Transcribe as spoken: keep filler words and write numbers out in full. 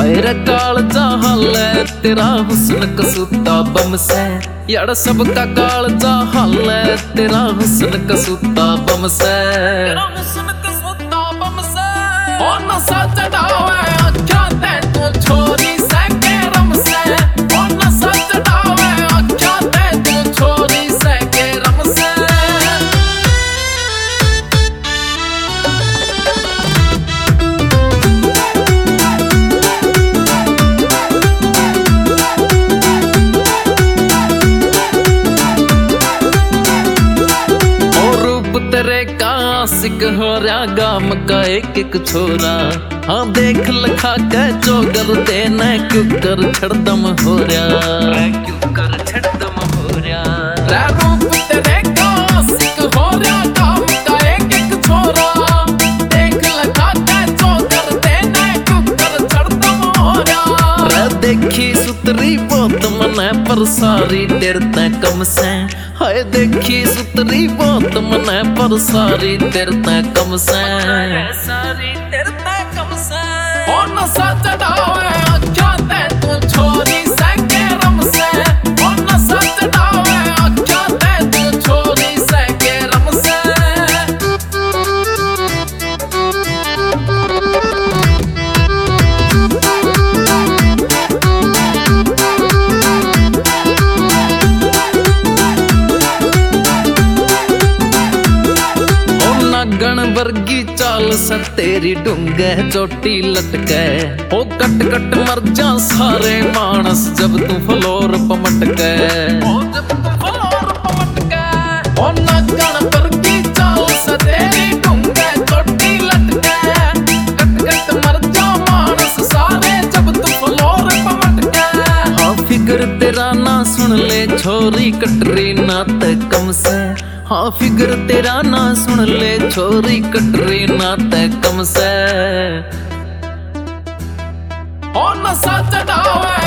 हाय रे कालजा हाल है तेरा हुस्न कसूता बम से, यार सबका कालजा हाल है तेरा हुस्न कसूता बम से, तेरा हुस्न कसूता बम से। ओ नशा चढ़ावे आँखों ते तू छोरी से के रम से, ओ नशा चढ़ावे आँखों ते तू छोरी से के रम से। तेरे का आशिक हो रहा गाम का एक एक छोरा, हाँ देख लखा के चोगर देना क्यों कर छड़दम हो रहा, क्यों कर छड़दम हो रहा। रूप तेरे का आशिक हो रहा गाम का एक एक छोरा, देख लखा के चोगर देना क्यों कर छड़दम हो रहा। देखी सुतरी बहुत मने पर सारी देर ते कम से, हाय देखी सुतरी बहुत मने पर सारी देर ते कम से, सारी देर ते कम से। ओ नशा चढ़ावे आँखों ते तू छोरी से के रम से, ओ नशा चढ़ावे आँखों ते तू छोरी से के रम से। गण वर्गी चाल से तेरी डूंगे चोटी लटके, ओ कट कट मर जा सारे मानस जब तू फ्लोर पमटके, ओ जब तू फ्लोर पमटके। ओ ना गण वर्गी चाल से तेरी डूंगे चोटी लटके, कट कट मर जा मानस सारे जब तू फ्लोर पमटके। हाँ फिगर तेरा ना सुन ले छोरी कटरी ना ते कम से, हाँ फिगर तेरा ना सुन ले छोरी कटरी ना ते कम से। ओ नशा चढ़ावे